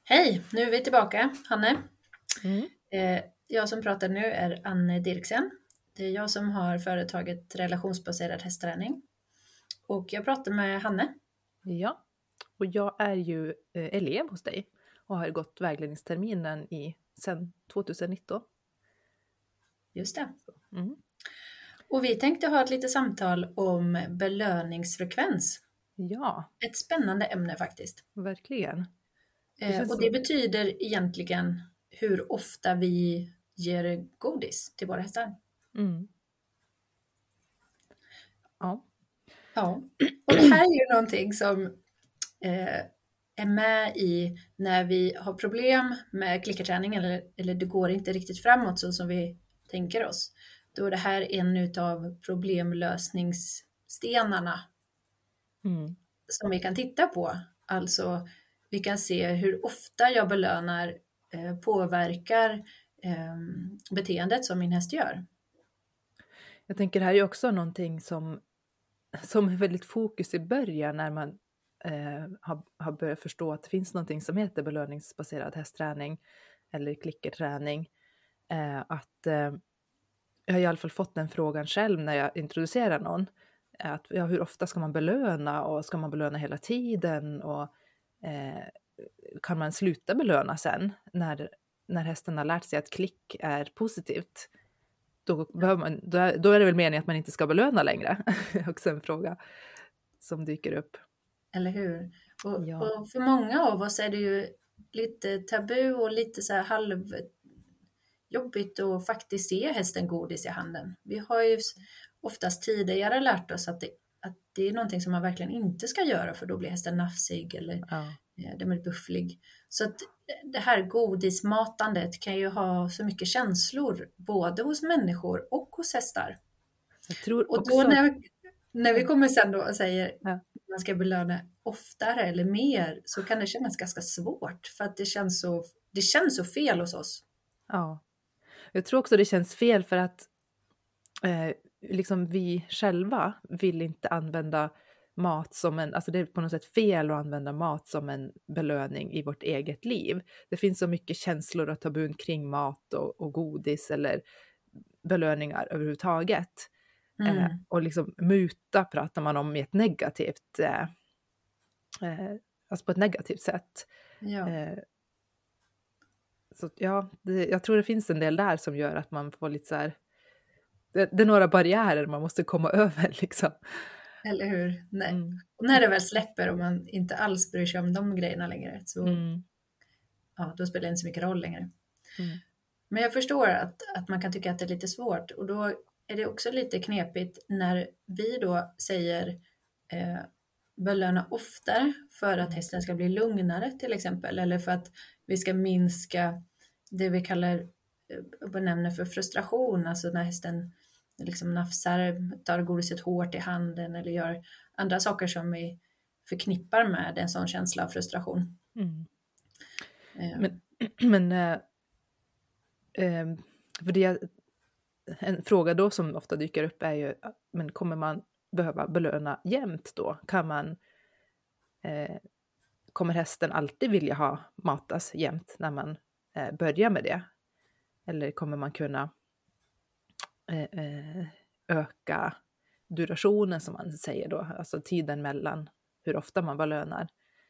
Hej, nu är vi tillbaka, Hanne. Mm. Jag som pratar nu är Anne Dirksen. Det är jag som har företaget relationsbaserad hästträning. Och jag pratar med Hanne. Ja, och jag är ju elev hos dig och har gått vägledningsterminen sedan 2019. Just det. Mm. Och vi tänkte ha ett litet samtal om belöningsfrekvens. Ja, Ett spännande ämne faktiskt. verkligen. Och det betyder egentligen hur ofta vi ger godis till våra hästar. Mm. Ja. Ja, och det här är ju någonting som är med i när vi har problem med klickerträning eller det går inte riktigt framåt så som vi tänker oss. Då är det här en utav problemlösningsstenarna som vi kan titta på. Alltså vi kan se hur ofta jag belönar påverkar beteendet som min häst gör. Jag tänker det här är också någonting som är väldigt fokus i början när man har börjat förstå att det finns någonting som heter belöningsbaserad hästträning eller klickerträning. Jag har i alla fall fått den frågan själv när jag introducerar någon. Att, hur ofta ska man belöna och ska man belöna hela tiden och kan man sluta belöna sen när hästen har lärt sig att klick är positivt. Då är det väl meningen att man inte ska belöna längre. Också en fråga som dyker upp. Eller hur? Och för många av oss är det ju lite tabu och lite så här halvjobbigt att faktiskt se hästen godis i handen. Vi har ju oftast tidigare lärt oss att det är någonting som man verkligen inte ska göra för då blir hästen nafsig eller den blir bufflig. Så att det här godismatandet kan ju ha så mycket känslor både hos människor och hos hästar. Jag tror och också... då när vi kommer sen då och säger att man ska belöna oftare eller mer så kan det kännas ganska svårt för att det känns så fel hos oss. Ja, jag tror också det känns fel för att liksom vi själva vill inte använda mat som alltså det är på något sätt fel att använda mat som en belöning i vårt eget liv. Det finns så mycket känslor och tabun kring mat och godis eller belöningar överhuvudtaget. Och liksom muta pratar man om i ett negativt, alltså på ett negativt sätt. Ja. Så jag tror det finns en del där som gör att man får lite så här, det är några barriärer man måste komma över liksom. Eller hur? Nej. Och när det väl släpper och man inte alls bryr sig om de grejerna längre så då spelar det inte så mycket roll längre. Men jag förstår att man kan tycka att det är lite svårt och då är det också lite knepigt när vi då säger belöna oftare för att hästen ska bli lugnare till exempel eller för att vi ska minska det vi benämner för frustration, alltså när hästen liksom nafsar, tar godiset hårt i handen eller gör andra saker som vi förknippar med en sån känsla av frustration. För det, en fråga då som ofta dyker upp är ju, men kommer man behöva belöna jämt då? Kommer hästen alltid vilja ha matas jämt när man börjar med det? Eller kommer man kunna öka durationen som man säger då, alltså tiden mellan hur ofta man belönar.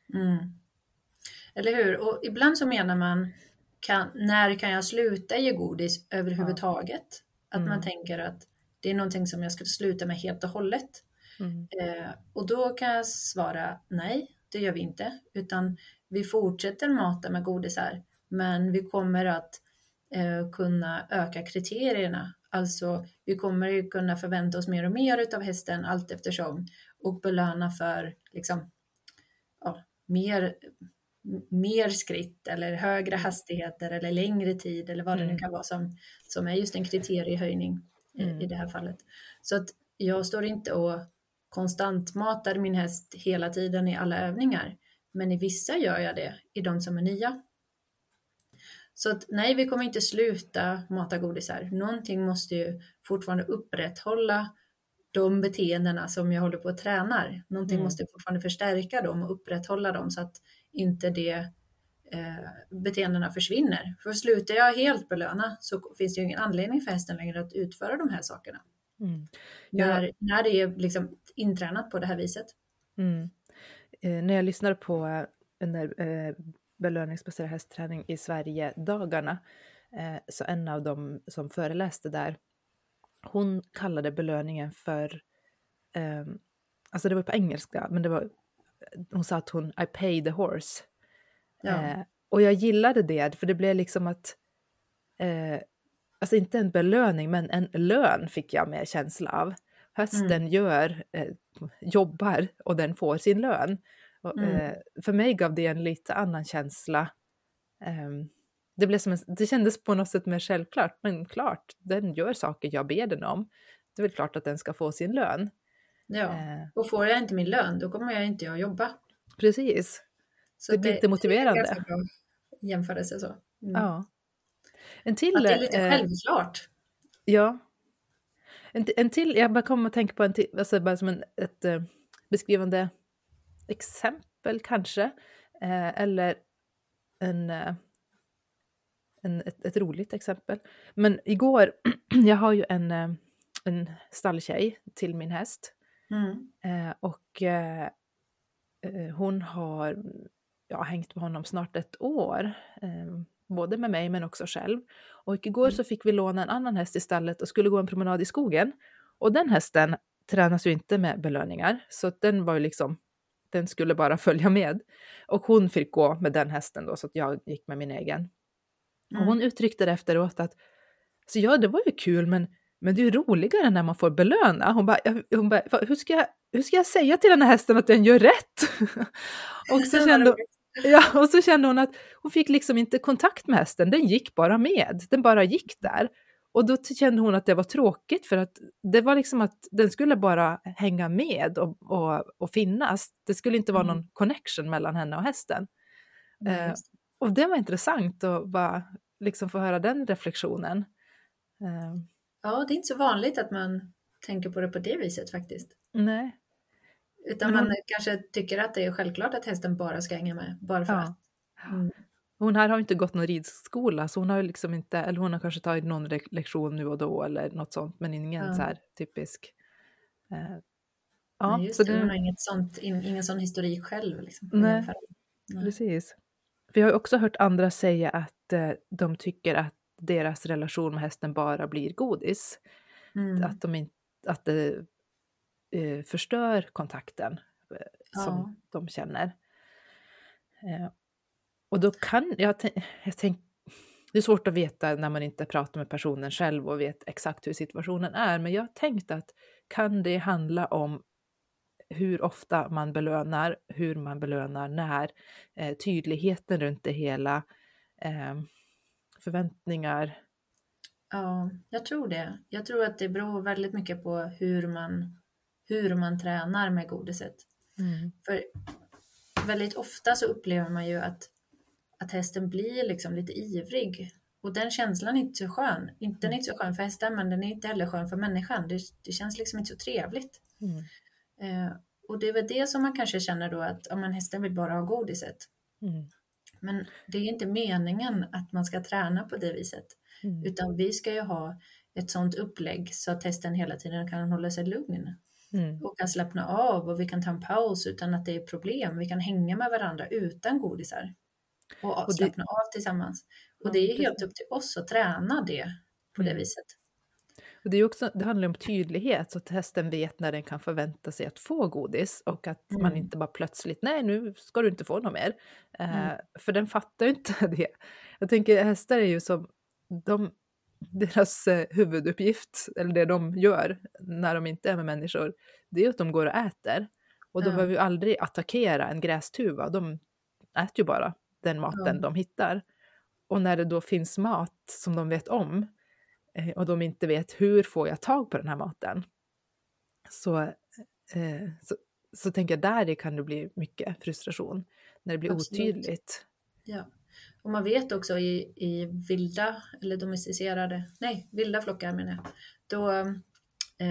Eller hur? Och ibland så menar man när kan jag sluta ge godis överhuvudtaget? Att man tänker att det är någonting som jag ska sluta med helt och hållet. Och då kan jag svara nej, det gör vi inte. Utan vi fortsätter mata med godisar. Men vi kommer att kunna öka kriterierna. Alltså vi kommer ju kunna förvänta oss mer och mer av hästen allt eftersom. Och belöna för liksom, mer skritt eller högre hastigheter eller längre tid eller vad det nu kan vara som är just en kriteriehöjning i det här fallet. Så att jag står inte och konstant matar min häst hela tiden i alla övningar. Men i vissa gör jag det, i de som är nya. Så att nej, vi kommer inte sluta mata godisar. Någonting måste ju fortfarande upprätthålla de beteendena som jag håller på att tränar. Någonting måste fortfarande förstärka dem och upprätthålla dem så att inte det beteendena försvinner. För slutar jag helt belöna så finns det ju ingen anledning för hästen längre att utföra de här sakerna. När det är liksom intränat på det här viset. När jag lyssnar på belöningsbaserad hästträning i Sverige dagarna, så en av dem som föreläste där, hon kallade belöningen för, alltså det var på engelska, men hon sa att I pay the horse. Och jag gillade det, för det blev liksom att, alltså inte en belöning, men en lön fick jag med känsla av. Hästen jobbar och den får sin lön. Och, för mig gav det en lite annan känsla. Det blev det kändes på något sätt mer självklart, men klart, den gör saker jag ber den om. Det är väl klart att den ska få sin lön. Ja, och får jag inte min lön, då kommer jag inte att jobba. Precis. Så det blir lite motiverande. Det är ganska bra jämförelse så. Ja. Att det är lite självklart. Ja. En till, jag bara kommer att tänka på en till, alltså bara som ett beskrivande exempel kanske. Eller ett roligt exempel. Men igår, jag har ju en stalltjej till min häst. Och hon har hängt med honom snart 1 år. Både med mig men också själv. Och igår så fick vi låna en annan häst i stallet och skulle gå en promenad i skogen. Och den hästen tränas ju inte med belöningar. Så den var ju liksom, den skulle bara följa med. Och hon fick gå med den hästen då, så att jag gick med min egen. Och hon uttryckte det efteråt att, så ja, det var ju kul, men det är ju roligare när man får belöna. Hon bara hur ska jag säga till den här hästen att den gör rätt? Och så kände hon att hon fick liksom inte kontakt med hästen. Den gick bara med. Den bara gick där. Och då kände hon att det var tråkigt, för att det var liksom att den skulle bara hänga med och finnas. Det skulle inte vara någon connection mellan henne och hästen. Och det var intressant att bara liksom få höra den reflektionen. Ja, det är inte så vanligt att man tänker på det på det viset faktiskt. Nej. Utan man kanske tycker att det är självklart att hästen bara ska hänga med. Bara för att. Hon här har inte gått någon ridskola, så hon har liksom inte, eller hon har kanske tagit någon lektion nu och då eller något sånt, men ingen så här typisk. Nej, just det, hon har ingen sån historik själv. Liksom, Nej, precis. Vi har också hört andra säga att de tycker att deras relation med hästen bara blir godis. Att det förstör kontakten som de känner. Och då kan jag tänker, det är svårt att veta när man inte pratar med personen själv och vet exakt hur situationen är, men jag tänkte att kan det handla om hur ofta man belönar, hur man belönar när, tydligheten runt det hela, förväntningar. Ja, jag tror det. Jag tror att det beror väldigt mycket på hur man tränar med godiset. För väldigt ofta så upplever man ju att hästen blir liksom lite ivrig. Och den känslan är inte så skön. Den är inte så skön för hästen, men den är inte heller skön för människan. Det känns liksom inte så trevligt. Och det är väl det som man kanske känner då, att hästen vill bara ha godiset. Men det är inte meningen att man ska träna på det viset. Utan vi ska ju ha ett sånt upplägg så att hästen hela tiden kan hålla sig lugn. Och kan slappna av, och vi kan ta en paus utan att det är problem. Vi kan hänga med varandra utan godisar. Och slappna av tillsammans. Och det är helt upp till oss att träna det på det viset. Och det är också, det handlar om tydlighet, så att hästen vet när den kan förvänta sig att få godis, och att man inte bara plötsligt, nej nu ska du inte få något mer. För den fattar ju inte det. Jag tänker, hästar är ju som, deras huvuduppgift, eller det de gör när de inte är med människor, det är att de går och äter. Och de behöver ju aldrig attackera en grästuva, de äter ju bara den maten de hittar. Och när det då finns mat som de vet om, och de inte vet hur får jag tag på den här maten, så tänker jag, där kan det bli mycket frustration när det blir otydligt. Ja, och man vet också i vilda eller vilda flockar menar jag, då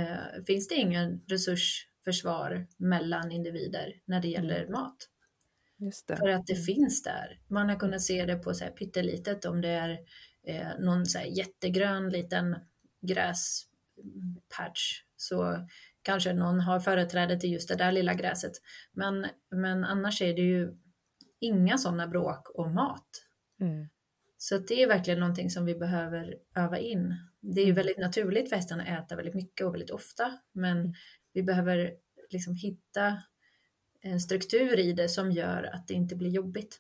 finns det ingen resursförsvar mellan individer när det gäller mat. Just det. För att det finns där. Man har kunnat se det på så här pyttelitet, om det är någon så här jättegrön liten gräspatch, så kanske någon har företräde till just det där lilla gräset. Men annars är det ju inga sådana bråk om mat. Så att det är verkligen någonting som vi behöver öva in. Det är ju väldigt naturligt för hästarna att äta väldigt mycket och väldigt ofta, men vi behöver liksom hitta en struktur i det som gör att det inte blir jobbigt.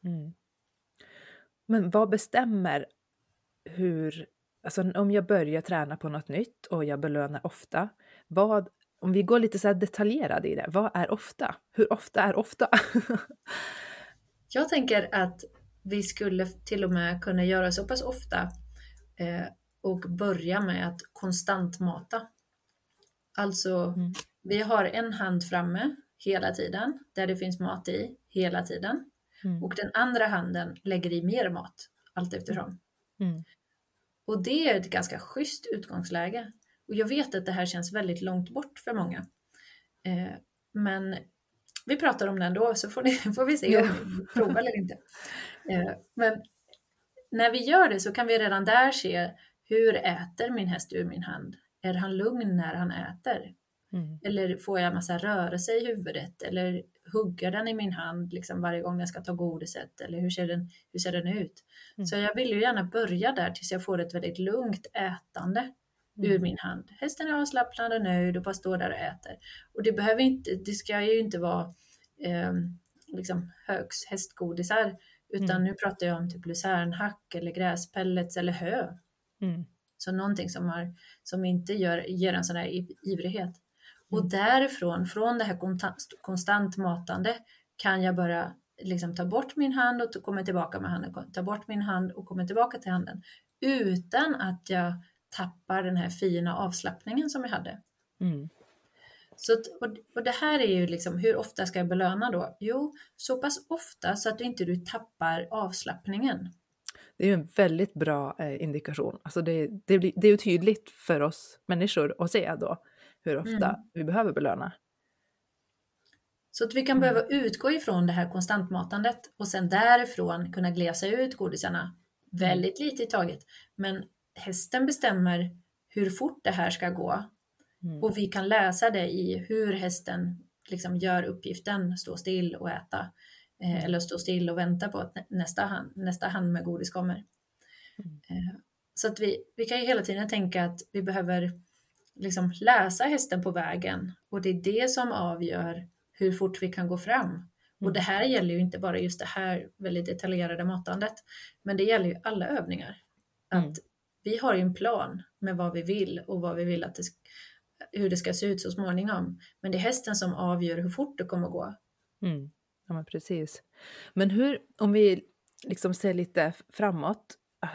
Men vad bestämmer hur, alltså om jag börjar träna på något nytt och jag belönar ofta, om vi går lite så här detaljerade i det, vad är ofta? Hur ofta är ofta? Jag tänker att vi skulle till och med kunna göra så pass ofta och börja med att konstant mata. Alltså, vi har en hand framme hela tiden, där det finns mat i hela tiden. Och den andra handen lägger i mer mat allt eftersom. Och det är ett ganska schysst utgångsläge. Och jag vet att det här känns väldigt långt bort för många. Men vi pratar om det ändå, så får vi se om vi provar eller inte. Men när vi gör det så kan vi redan där se, hur äter min häst ur min hand? Är han lugn när han äter? Eller får jag massa rörelse i huvudet? Eller hugger den i min hand liksom varje gång jag ska ta godiset? Eller hur ser den ut? Så jag vill ju gärna börja där tills jag får ett väldigt lugnt ätande ur min hand. Hästen är avslappnad och nöjd och bara står där och äter. Och det ska ju inte vara liksom högs hästgodisar, utan nu pratar jag om typ lucernhack eller gräspellets eller hö. Så någonting som inte ger en sån här ivrighet. Och därifrån, från det här konstant matande, kan jag bara liksom ta bort min hand och komma tillbaka med handen. Ta bort min hand och komma tillbaka till handen. Utan att jag tappar den här fina avslappningen som jag hade. Så och det här är ju liksom, hur ofta ska jag belöna då? Jo, så pass ofta så att du inte tappar avslappningen. Det är ju en väldigt bra indikation. Alltså det är ju tydligt för oss människor att se då hur ofta vi behöver belöna. Så att vi kan behöva utgå ifrån det här konstantmatandet och sen därifrån kunna glesa ut godisarna väldigt lite i taget. Men hästen bestämmer hur fort det här ska gå. Och vi kan läsa det i hur hästen liksom gör uppgiften, stå still och äta. Eller stå still och vänta på att nästa hand med godis kommer. Så att vi kan ju hela tiden tänka att vi behöver liksom läsa hästen på vägen. Och det är det som avgör hur fort vi kan gå fram. Och det här gäller ju inte bara just det här väldigt detaljerade matandet. Men det gäller ju alla övningar. Att vi har ju en plan med vad vi vill och vad vi vill att hur det ska se ut så småningom. Men det är hästen som avgör hur fort det kommer att gå. Ja, men precis. Men om vi liksom ser lite framåt.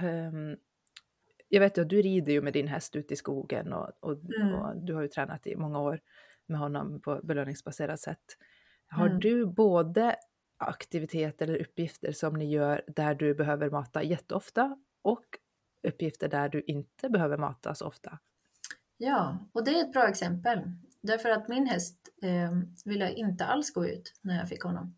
Jag vet ju att du rider ju med din häst ute i skogen och du har ju tränat i många år med honom på belöningsbaserat sätt. Har du både aktiviteter eller uppgifter som ni gör där du behöver mata jätteofta och uppgifter där du inte behöver mata så ofta? Ja, och det är ett bra exempel. Därför att min häst ville inte alls gå ut när jag fick honom.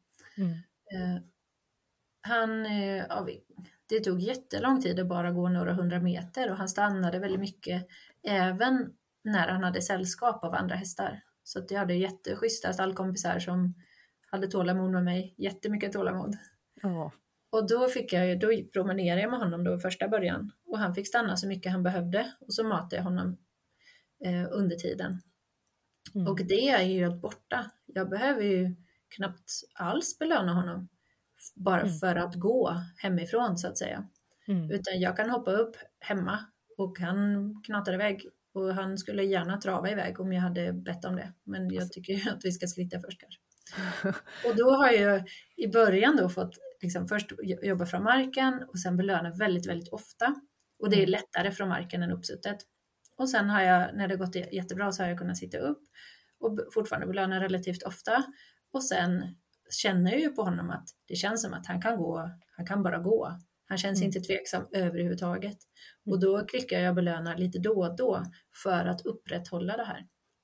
Det tog jättelång tid att bara gå några 100 meter och han stannade väldigt mycket även när han hade sällskap av andra hästar. Så att jag hade jätteschyssta stallkompisar som hade tålamod med mig, jättemycket tålamod. Och då promenerade jag med honom då i första början och han fick stanna så mycket han behövde och så matade jag honom under tiden. Och det är ju helt borta. Jag behöver ju knappt alls belöna honom bara för att gå hemifrån så att säga. Utan jag kan hoppa upp hemma och han knatar iväg och han skulle gärna trava iväg om jag hade bett om det. Men jag tycker att vi ska skritta först kanske. Och då har jag i början då fått liksom först jobba från marken och sen belöna väldigt, väldigt ofta. Och det är lättare från marken än uppsuttet. Och sen har jag, när det gått jättebra, så har jag kunnat sitta upp och fortfarande belöna relativt ofta. Och sen känner jag ju på honom att det känns som att han kan bara gå. Han känns inte tveksam överhuvudtaget. Och då klickar jag belöna lite då och då för att upprätthålla det här.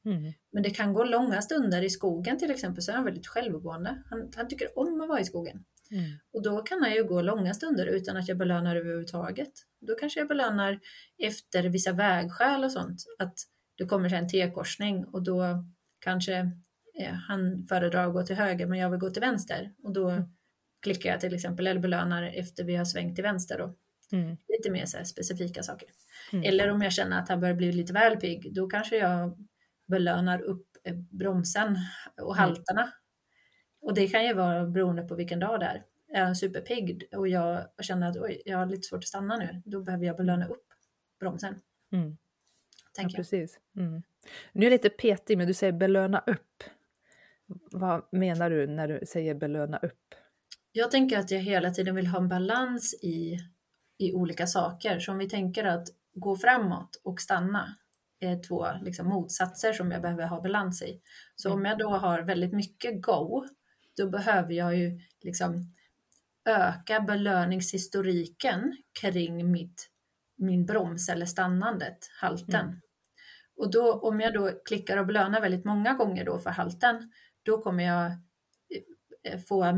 Men det kan gå långa stunder i skogen till exempel, så är han väldigt självgående. Han tycker om att vara i skogen. Och då kan han ju gå långa stunder utan att jag belönar överhuvudtaget. Då kanske jag belönar efter vissa vägskäl och sånt. Att det kommer sig en T-korsning och då kanske han föredrar att gå till höger men jag vill gå till vänster. Och då klickar jag till exempel eller belönar efter vi har svängt till vänster då. Lite mer så här specifika saker. Eller om jag känner att han börjar bli lite väl pigg, då kanske jag belönar upp bromsen och haltarna. Och det kan ju vara beroende på vilken dag det är. Är han superpigg och jag känner att jag har lite svårt att stanna nu, då behöver jag belöna upp bromsen. Ja, precis. Nu är jag lite petig, men du säger belöna upp. Vad menar du när du säger belöna upp? Jag tänker att jag hela tiden vill ha en balans i olika saker. Så om vi tänker att gå framåt och stanna är två liksom motsatser som jag behöver ha balans i. Så om jag då har väldigt mycket go, då behöver jag ju liksom öka belöningshistoriken kring min broms eller stannandet, halten. Och då, om jag då klickar och belönar väldigt många gånger då för halten, då kommer jag få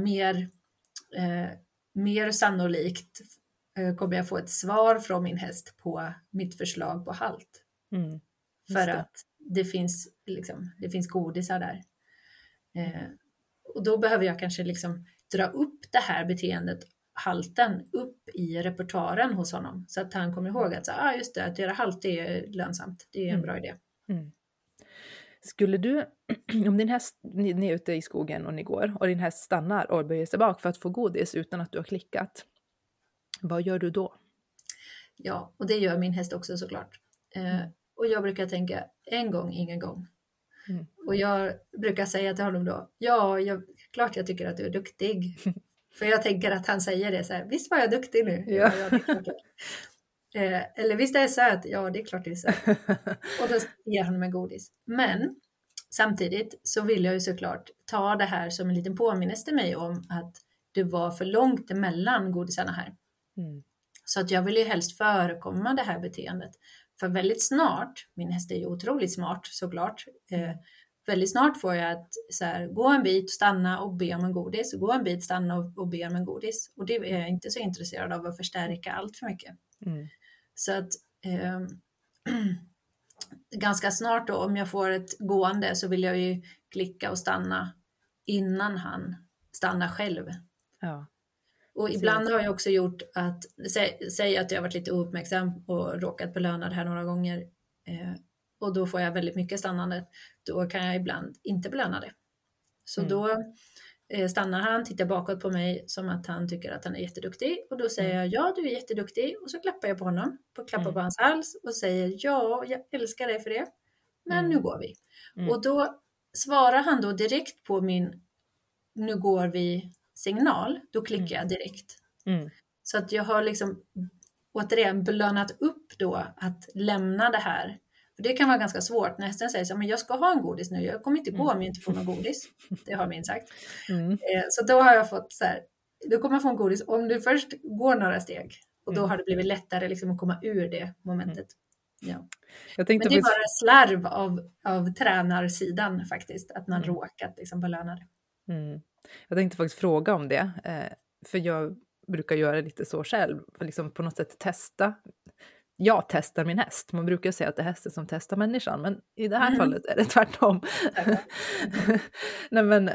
mer sannolikt kommer jag få ett svar från min häst på mitt förslag på halt. För att det finns godisar där. Och då behöver jag kanske liksom dra upp det här beteendet, halten, upp i repertoaren hos honom. Så att han kommer ihåg att just det, att göra halt är lönsamt. Det är en bra idé. Skulle du, om din häst, ni är ute i skogen och ni går och din häst stannar och böjer sig bak för att få godis utan att du har klickat, vad gör du då? Ja, och det gör min häst också såklart. Och jag brukar tänka en gång, ingen gång. Och jag brukar säga till honom då, klart jag tycker att du är duktig. För jag tänker att han säger det så här, visst var jag duktig nu? Ja, det är klart. Eller visst är jag söt? Ja, det är klart det är söt. Och då ger han mig godis. Men samtidigt så vill jag ju såklart ta det här som en liten påminnelse till mig om att det var för långt emellan godisarna här. Så att jag vill ju helst förekomma det här beteendet. För väldigt snart, min häst är ju otroligt smart såklart, väldigt snart får jag att så här, gå en bit, stanna och be om en godis. Gå en bit, stanna och be om en godis. Och det är jag inte så intresserad av att förstärka allt för mycket. Så att ganska snart då, om jag får ett gående så vill jag ju klicka och stanna innan han stannar själv. Ja. Och ibland har jag också gjort att, säg att jag har varit lite ouppmärksam och råkat belöna det här några gånger. Och då får jag väldigt mycket stannande. Då kan jag ibland inte belöna det. Så då stannar han, tittar bakåt på mig som att han tycker att han är jätteduktig. Och då säger jag, ja du är jätteduktig. Och så klappar jag på honom, klappar på hans hals och säger, ja jag älskar dig för det. Men nu går vi. Och då svarar han då direkt på min, nu går vi signal. Då klickar jag direkt. Så att jag har liksom återigen belönat upp då att lämna det här. För det kan vara ganska svårt när hästen säger så, men jag ska ha en godis nu, jag kommer inte gå om jag inte får någon godis. Det har min sagt. Så då har jag fått så här, då kommer jag få en godis om du först går några steg. Och då har det blivit lättare liksom att komma ur det momentet. Ja. Men det är bara slarv av tränarsidan faktiskt, att man råkat liksom belöna det. Jag tänkte faktiskt fråga om det, för jag brukar göra lite så själv, för liksom på något sätt testa. Jag testar min häst. Man brukar säga att det är hästen som testar människan, men i det här fallet är det tvärtom. Nej, men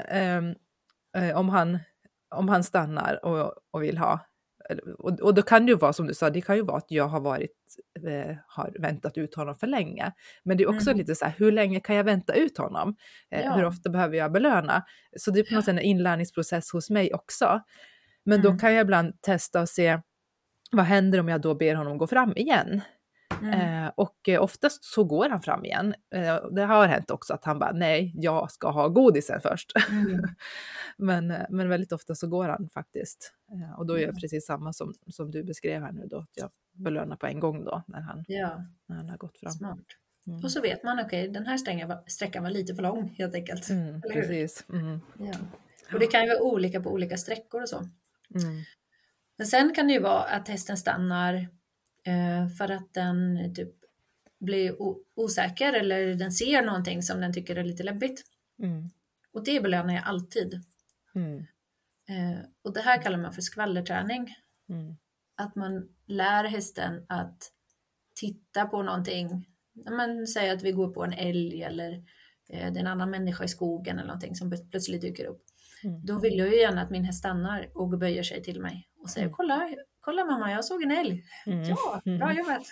om han stannar och vill ha, och då kan det ju vara som du sa, det kan ju vara att jag har väntat ut honom för länge. Men det är också lite så här, hur länge kan jag vänta ut honom? Hur ofta behöver jag belöna? Så det är på något sätt en inlärningsprocess hos mig också. Men då kan jag ibland testa och se, vad händer om jag då ber honom gå fram igen? Och oftast så går han fram igen. Det har hänt också att han bara, nej, jag ska ha godisen först. Men väldigt ofta så går han faktiskt. Och då är jag precis samma som du beskrev här nu då. Att jag belönar på en gång då när han har gått fram. Smart. Och så vet man, okej, den här sträckan var lite för lång helt enkelt. Precis. Ja. Och det kan ju vara olika på olika sträckor och så. Men sen kan det ju vara att hästen stannar för att den typ blir osäker eller den ser någonting som den tycker är lite läbbigt. Och det belönar jag alltid. Och det här kallar man för skvallerträning. Att man lär hästen att titta på någonting. Man säger att vi går på en älg eller det är en annan människa i skogen eller någonting som plötsligt dyker upp. Då vill jag ju gärna att min häst stannar och böjer sig till mig och säger kolla mamma, jag såg en älg. Ja, bra jobbat.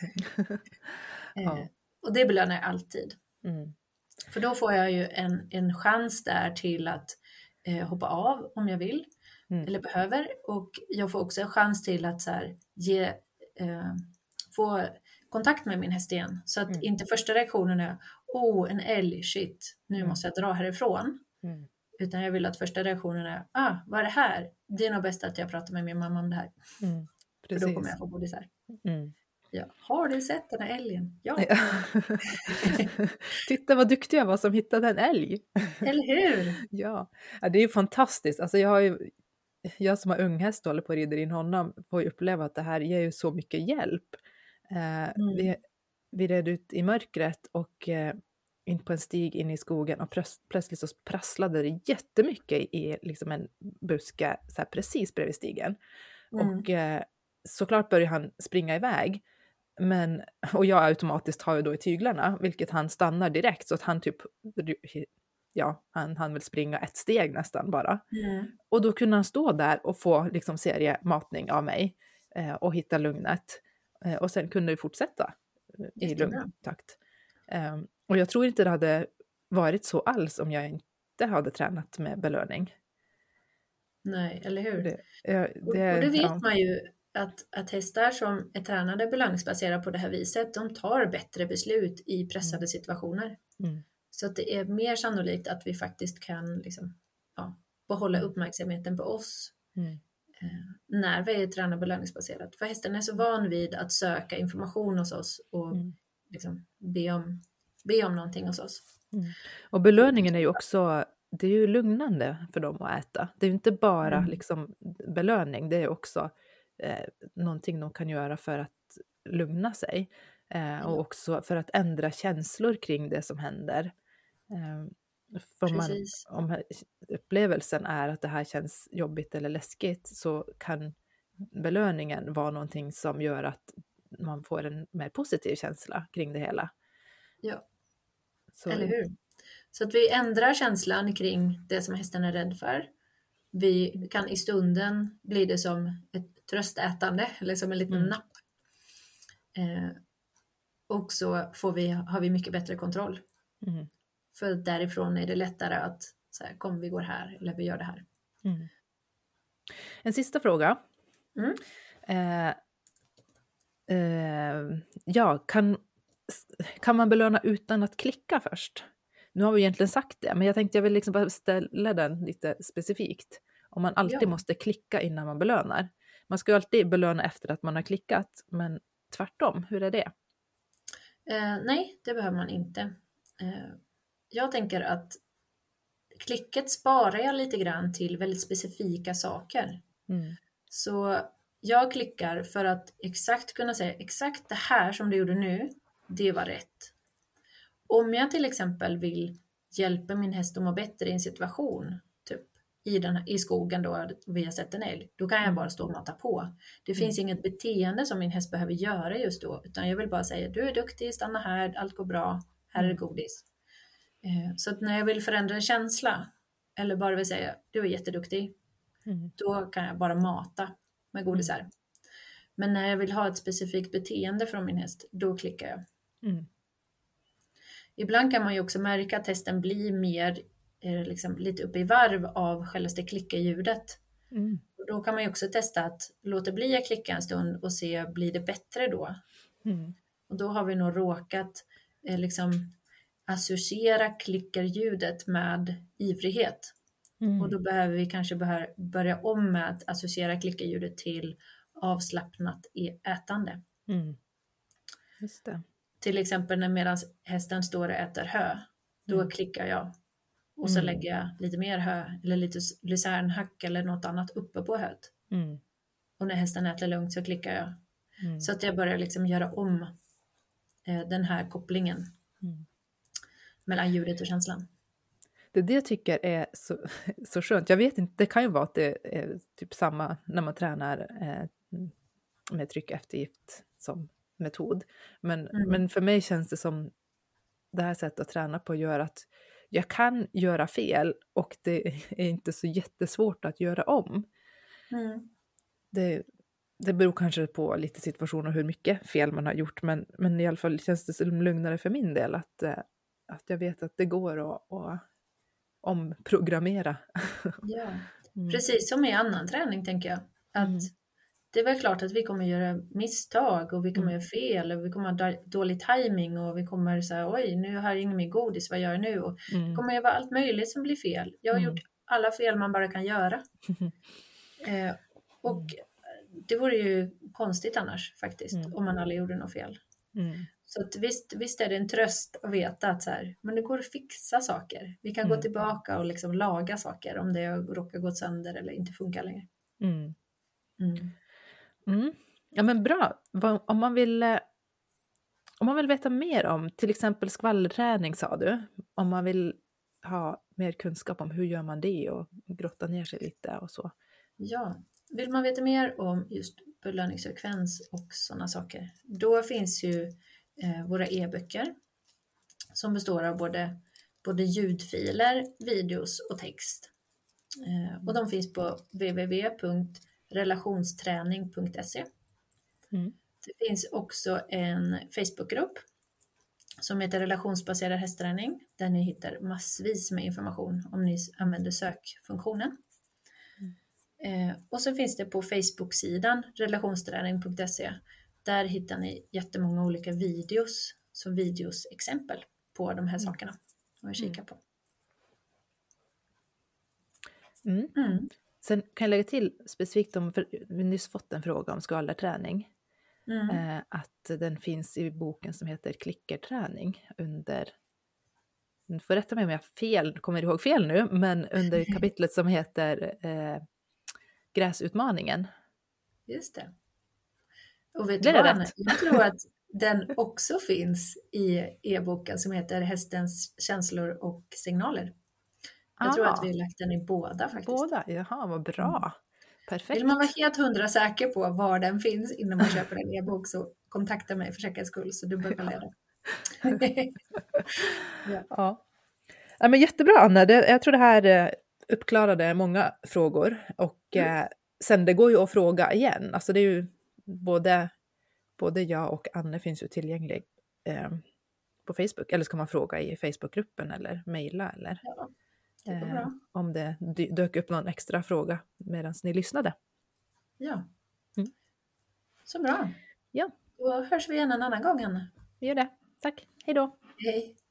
Och det belönar jag alltid. För då får jag ju en chans där till att hoppa av om jag vill eller behöver. Och jag får också en chans till att så här, få kontakt med min häst igen. Så att inte första reaktionen är en älg, shit, nu måste jag dra härifrån. Utan jag vill att första reaktionen är vad är det här? Det är nog bäst att jag pratar med min mamma om det här. För då kommer jag få godisar. Ja. Har du sett den här älgen? Ja. Titta vad duktig jag var som hittade en älg. Eller hur? Ja, det är ju fantastiskt. Alltså jag som har unghäst och håller på att rida in honom får ju uppleva att det här ger ju så mycket hjälp. Vi red ut i mörkret och in på en stig in i skogen och plötsligt så prasslade det jättemycket i liksom en buske så här precis bredvid stigen. Och såklart började han springa iväg. Och jag automatiskt har ju då i tyglarna, vilket han stannar direkt så att han typ, han vill springa ett steg nästan bara. Och då kunde han stå där och få liksom seriematning av mig och hitta lugnet. Och sen kunde vi fortsätta i lugn takt. Och jag tror inte det hade varit så alls om jag inte hade tränat med belöning. Nej, eller hur? Och det vet man ju att hästar som är tränade belöningsbaserat på det här viset, de tar bättre beslut i pressade situationer. Så att det är mer sannolikt att vi faktiskt kan liksom, behålla uppmärksamheten på oss när vi är tränade belöningsbaserat. För hästen är så van vid att söka information hos oss och liksom be om någonting hos oss. Och belöningen är ju också, det är ju lugnande för dem att äta. Det är ju inte bara liksom belöning, det är också någonting de kan göra för att lugna sig. Och också för att ändra känslor kring det som händer. Om upplevelsen är att det här känns jobbigt eller läskigt så kan belöningen vara någonting som gör att man får en mer positiv känsla kring det hela. Ja, eller hur? Så att vi ändrar känslan kring det som hästen är rädd för. Vi kan i stunden bli det som ett tröstätande eller som en liten napp. Och så har vi mycket bättre kontroll. För därifrån är det lättare att så här, kom vi går här eller vi gör det här. En sista fråga. Kan man belöna utan att klicka först? Nu har vi egentligen sagt det, men jag tänkte jag vill liksom bara ställa den lite specifikt. Om man alltid måste klicka innan man belönar. Man ska ju alltid belöna efter att man har klickat, men tvärtom, hur är det? Nej, det behöver man inte. Jag tänker att klicket sparar jag lite grann till väldigt specifika saker. Så jag klickar för att exakt kunna säga exakt det här som du gjorde nu, det var rätt. Om jag till exempel vill hjälpa min häst att må bättre i en situation, typ i skogen då vi har sett en älg, då kan jag bara stå och mata på. Det finns inget beteende som min häst behöver göra just då, utan jag vill bara säga du är duktig, stanna här, allt går bra, här är det godis. Så att när jag vill förändra en känsla eller bara vill säga du är jätteduktig, då kan jag bara mata med godisar. Men när jag vill ha ett specifikt beteende från min häst, då klickar jag. Ibland kan man ju också märka att hästen blir mer liksom, lite uppe i varv av själva klicka-ljudet. Och då kan man ju också testa att låta bli att klicka en stund och se, blir det bättre då? Och då har vi nog råkat liksom associera klickarljudet med ivrighet. Och då behöver vi kanske börja om med att associera klickarljudet till avslappnat ätande. Just det. Till exempel när medan hästen står och äter hö, då klickar jag. Och så lägger jag lite mer hö eller lite lucernhack eller något annat uppe på höet. Och när hästen äter lugnt så klickar jag. Så att jag börjar liksom göra om den här kopplingen mellan ljudet och känslan. Det jag tycker är så skönt. Jag vet inte, det kan ju vara att det är typ samma när man tränar med tryck eftergift som metod. Men för mig känns det som det här sättet att träna på gör att jag kan göra fel och det är inte så jättesvårt att göra om. Det beror kanske på lite situationer hur mycket fel man har gjort, men i alla fall känns det som lugnare för min del att jag vet att det går att omprogrammera. Ja, precis som i annan träning tänker jag. Att det är väl klart att vi kommer göra misstag och vi kommer göra fel och vi kommer ha dålig timing och vi kommer säga oj, nu har jag ingen mer godis, vad gör jag nu? Och det kommer ju vara allt möjligt som blir fel. Jag har gjort alla fel man bara kan göra. Och det vore ju konstigt annars faktiskt om man aldrig gjorde något fel. Så att visst är det en tröst att veta att så här, men det går att fixa saker. Vi kan gå tillbaka och liksom laga saker om det råkar gå sönder eller inte funkar längre. Ja men bra. Om man vill veta mer om till exempel skvallerträning sa du. Om man vill ha mer kunskap om hur gör man det och grotta ner sig lite och så. Ja, vill man veta mer om just belöningsfrekvens och sådana saker, då finns ju våra e-böcker som består av både ljudfiler, videos och text. Och de finns på www.relationsträning.se. Det finns också en Facebookgrupp som heter relationsbaserad hästträning där ni hittar massvis med information om ni använder sökfunktionen. Och så finns det på Facebook-sidan relationsträning.se. Där hittar ni jättemånga olika videos som videosexempel på de här sakerna att kika på. Sen kan jag lägga till specifikt om, för vi har nyss fått en fråga om skvallerträning. Att den finns i boken som heter Klickerträning under, nu får rätta mig om jag kommer ihåg fel nu, men under kapitlet som heter Gräsutmaningen. Just det. Och vet du vad, Anna? Jag tror att den också finns i e-boken som heter Hästens känslor och signaler. Jag tror att vi har lagt den i båda faktiskt. Båda? Jaha, vad bra. Perfekt. Vill man vara helt 100 säker på var den finns innan man köper en e-bok så kontakta mig för säkerhets skull så dubbelkolla det. Ja, men jättebra Anna. Jag tror det här uppklarade många frågor och sen det går ju att fråga igen. Alltså det är ju både jag och Anne finns ju tillgänglig på Facebook. Eller ska man fråga i Facebookgruppen eller mejla eller om det dök upp någon extra fråga medan ni lyssnade. Ja, så bra. Ja. Då hörs vi igen en annan gång, Anna. Vi gör det. Tack. Hej då. Hej.